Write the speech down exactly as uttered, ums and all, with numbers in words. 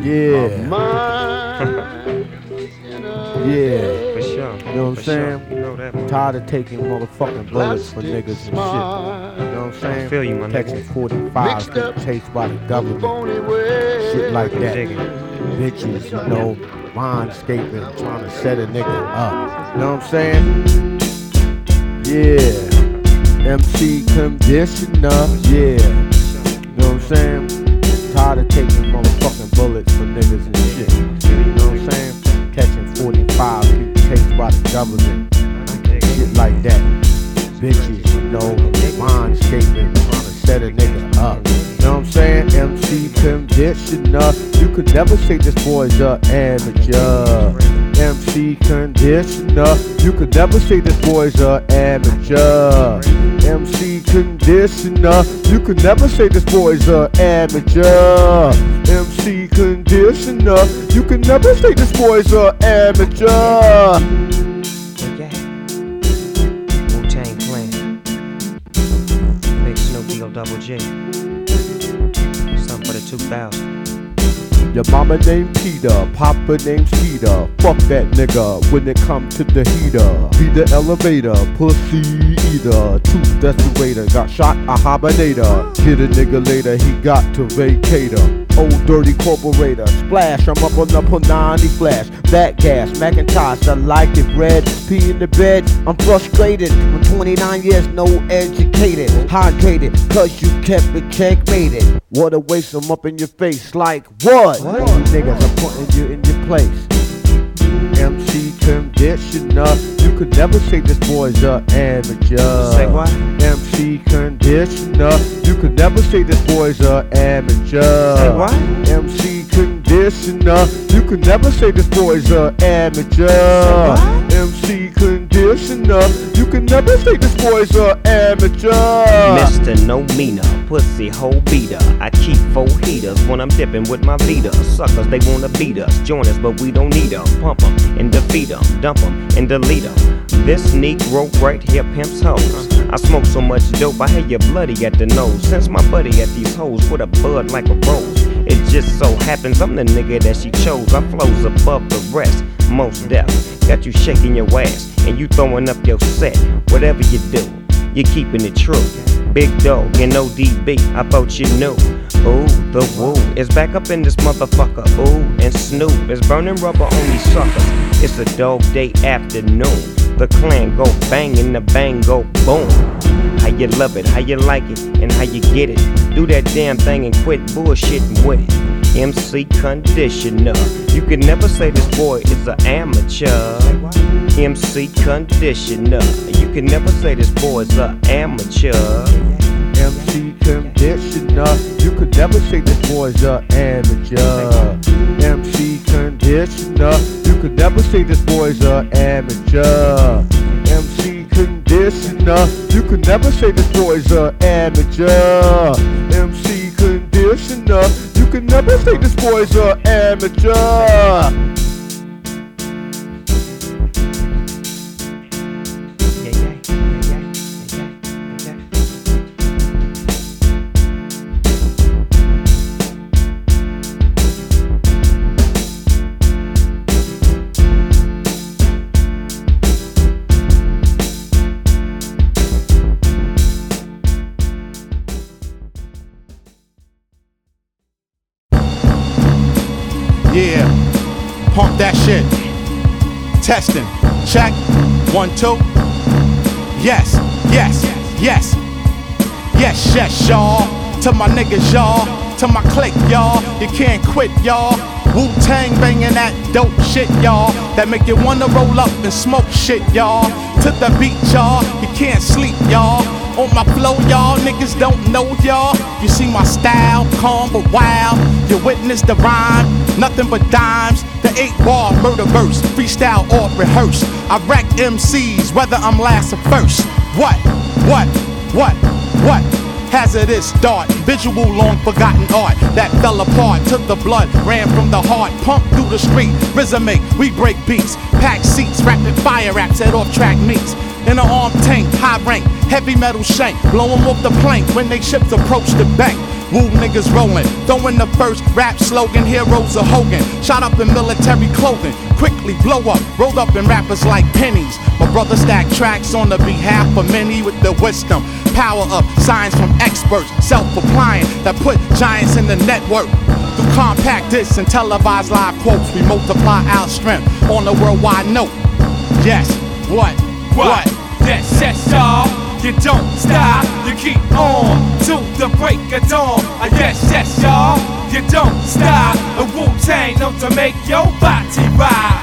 Yeah. Yeah. For sure. You know what I'm For saying? Sure. You know that, man. Tired of taking motherfucking bullets for niggas and shit. You know what I'm saying? I feel you, my Catching nigga. forty-fives getting chased by the government. Shit like that. Bitches, you know, mindscaping, trying to set a nigga up. You know what I'm saying? Yeah. M C conditioner. Yeah. You know what I'm saying? Tired of taking motherfucking bullets for niggas and shit. You know what I'm saying? Catching forty-five, getting chased by the government. Shit like that. Bitches, you know, mindscaping, trying to set a nigga up. You know what I'm saying? M C conditioner. You could never say this boy's a amateur. M C conditioner. You could never say this boy's a amateur. M C conditioner. You could never say this boy's a amateur. M C conditioner. You could never say this boy's a amateur. Wu-Tang Clan. Big Snoop D O Double G. Something for the two thousand. Your mama named Peter, papa named Skeeter. Fuck that nigga when it come to the heater. Be the elevator, pussy eater. Tooth desolator, got shot a hibernator. Get a nigga later, he got to vacate her. Old dirty corporator, splash, I'm up on the Punani flash. That gas, Macintosh, I like it red. Pee in the bed, I'm frustrated. I'm twenty-nine years, no educated. Hydrated, cause you kept it checkmated. Water waste them up in your face like what? What? You niggas are putting you in your place. M C conditioner. You could never say this boy's a amateur. Say what? M C conditioner. You could never say this boy's a amateur. Say what? M C conditioner. You could never say this boy's a amateur. Say what? M C conditioner. You could never say this boy's a amateur. Mister No Meaner, pussy hole beater. I keep four heaters when I'm dipping with my Vita. Suckers, they wanna beat us, join us, but we don't need them. Pump them and defeat them, dump them and delete them. This Negro right here pimps hoes. I smoke so much dope, I hear you bloody at the nose. Since my buddy at these hoes with a bud like a rose. It just so happens I'm the nigga that she chose. I flows above the rest, most deaf. Got you shaking your ass and you throwing up your set. Whatever you do, you keeping it true. Big Dog and O D B, I thought you knew. Ooh, the woo is back up in this motherfucker. Ooh, and Snoop is burning rubber on these suckers. It's a dog day afternoon. The clan go bang and the bang go boom. How you love it, how you like it, and how you get it. Do that damn thing and quit bullshitting with it. M C conditioner. You can never say this boy is an amateur. M C conditioner. You can never say this boy's an amateur. M C conditioner. You could never say this boy's a amateur. M C conditioner. You could never say this boy's a amateur. M C conditioner. You could never say this boy's a amateur. M C conditioner. You could never say this boy's a amateur. Yeah, pump that shit. Testing, check, one, two. Yes, yes, yes, yes, yes, y'all. To my niggas, y'all. To my clique, y'all. You can't quit, y'all. Wu-Tang banging that dope shit, y'all. That make you wanna roll up and smoke shit, y'all. To the beat, y'all. You can't sleep, y'all. On my flow, y'all, niggas don't know y'all. You see my style, calm but wild. You witness the rhyme, nothing but dimes. The eight bar murder verse, freestyle or rehearse. I wreck M Cs, whether I'm last or first. What, what, what, what? Hazardous dart, visual long forgotten art that fell apart, took the blood, ran from the heart, pumped through the street, rhythmic, we break beats, pack seats, rapid fire raps at off-track meets. In an armed tank, high rank, heavy metal shank, blow 'em off the plank when they ships approach the bank. Woo niggas rolling, throwing the first rap slogan, heroes of Hogan. Shot up in military clothing, quickly blow up, rolled up in rappers like pennies. My brother stack tracks on the behalf of many with the wisdom, power of science from experts, self-applying that put giants in the network. Through compact discs and televised live quotes, we multiply our strength on the worldwide note. Yes, what, what? Yes, yes, y'all. You don't stop, you keep on to the break of dawn. Uh, yes, yes, y'all. You don't stop. A Wu-Tang known to make your body ride.